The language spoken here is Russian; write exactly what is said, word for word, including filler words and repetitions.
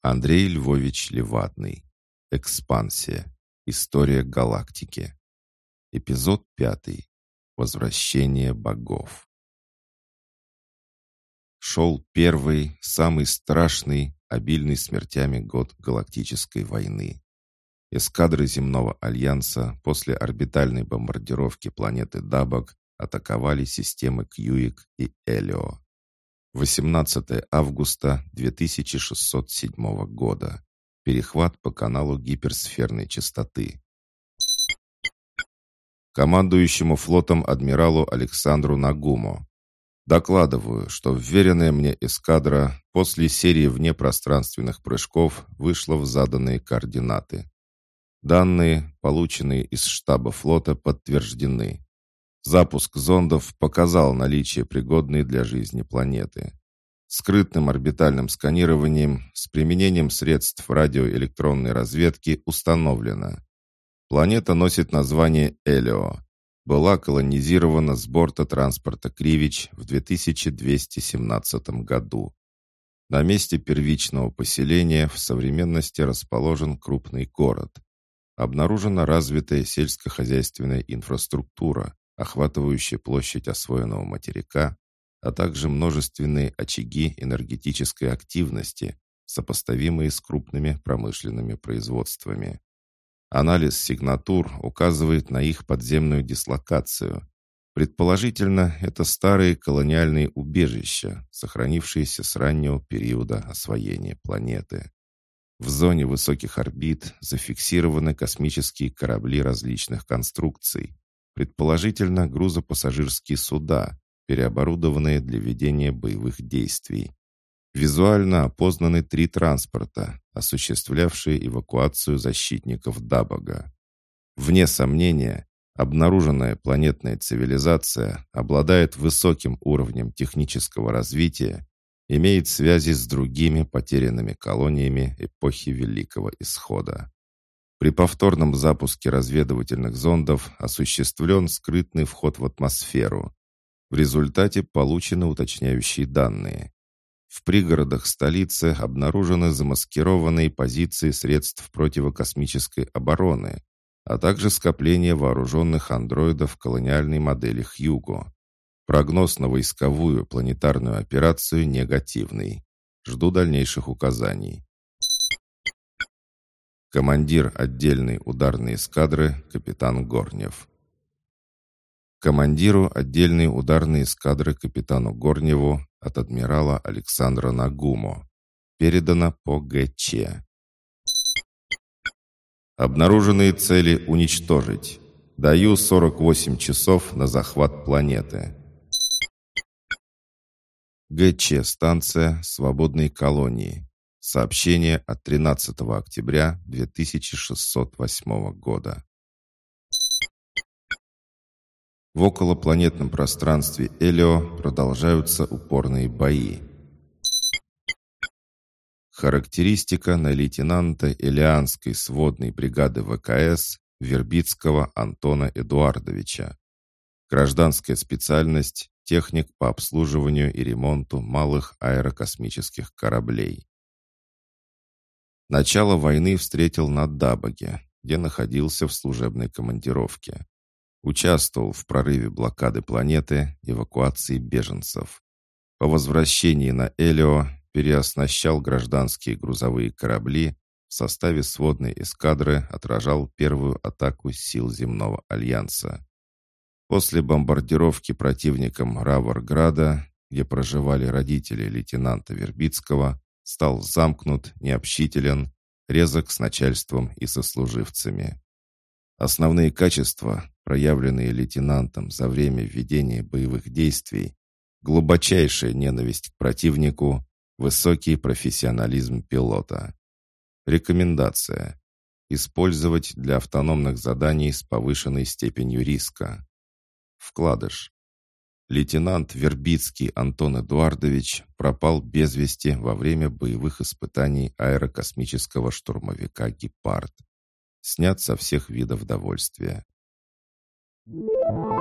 Андрей Львович Левадный. Экспансия. История галактики. Эпизод пятый. Возвращение богов. Шел первый, самый страшный, обильный смертями год галактической войны. Эскадры земного альянса после орбитальной бомбардировки планеты Дабаг атаковали системы Кьюик и Элио. восемнадцатое августа две тысячи шестьсот седьмого года. Перехват по каналу гиперсферной частоты. Командующему флотом адмиралу Александру Нагумо. Докладываю, что вверенная мне эскадра после серии внепространственных прыжков вышла в заданные координаты. Данные, полученные из штаба флота, подтверждены. Запуск зондов показал наличие пригодной для жизни планеты. Скрытным орбитальным сканированием с применением средств радиоэлектронной разведки установлено. Планета носит название Элио. Была колонизирована с борта транспорта «Кривич» в две тысячи двести семнадцатом году. На месте первичного поселения в современности расположен крупный город. Обнаружена развитая сельскохозяйственная инфраструктура, охватывающая площадь освоенного материка, а также множественные очаги энергетической активности, сопоставимые с крупными промышленными производствами. Анализ сигнатур указывает на их подземную дислокацию. Предположительно, это старые колониальные убежища, сохранившиеся с раннего периода освоения планеты. В зоне высоких орбит зафиксированы космические корабли различных конструкций, предположительно грузопассажирские суда, переоборудованные для ведения боевых действий. Визуально опознаны три транспорта, осуществлявшие эвакуацию защитников Дабага. Вне сомнения, обнаруженная планетная цивилизация обладает высоким уровнем технического развития, имеет связи с другими потерянными колониями эпохи Великого Исхода. При повторном запуске разведывательных зондов осуществлен скрытный вход в атмосферу. В результате получены уточняющие данные. В пригородах столицы обнаружены замаскированные позиции средств противокосмической обороны, а также скопление вооруженных андроидов колониальной модели Хьюго. Прогноз на войсковую планетарную операцию негативный. Жду дальнейших указаний. Командир отдельной ударной эскадры капитан Горнев. Командиру отдельной ударной эскадры капитану Горневу от адмирала Александра Нагумо. Передано по ГЧ. Обнаруженные цели уничтожить. Даю сорок восемь часов на захват планеты. ГЧ станция свободной колонии. Сообщение от тринадцатого октября две тысячи шестьсот восьмого года. В околопланетном пространстве Элио продолжаются упорные бои. Характеристика на лейтенанта Элианской сводной бригады ВКС Вербицкого Антона Эдуардовича. Гражданская специальность – техник по обслуживанию и ремонту малых аэрокосмических кораблей. Начало войны встретил на Дабаге, где находился в служебной командировке. Участвовал в прорыве блокады планеты, эвакуации беженцев. По возвращении на Элио переоснащал гражданские грузовые корабли, в составе сводной эскадры отражал первую атаку сил земного альянса. После бомбардировки противником Раварграда, где проживали родители лейтенанта Вербицкого, стал замкнут, необщителен, резок с начальством и сослуживцами. Основные качества, проявленные лейтенантом за время ведения боевых действий, глубочайшая ненависть к противнику, высокий профессионализм пилота. Рекомендация. Использовать для автономных заданий с повышенной степенью риска. Вкладыш. Лейтенант Вербицкий Антон Эдуардович пропал без вести во время боевых испытаний аэрокосмического штурмовика «Гепард». Снят со всех видов довольствия.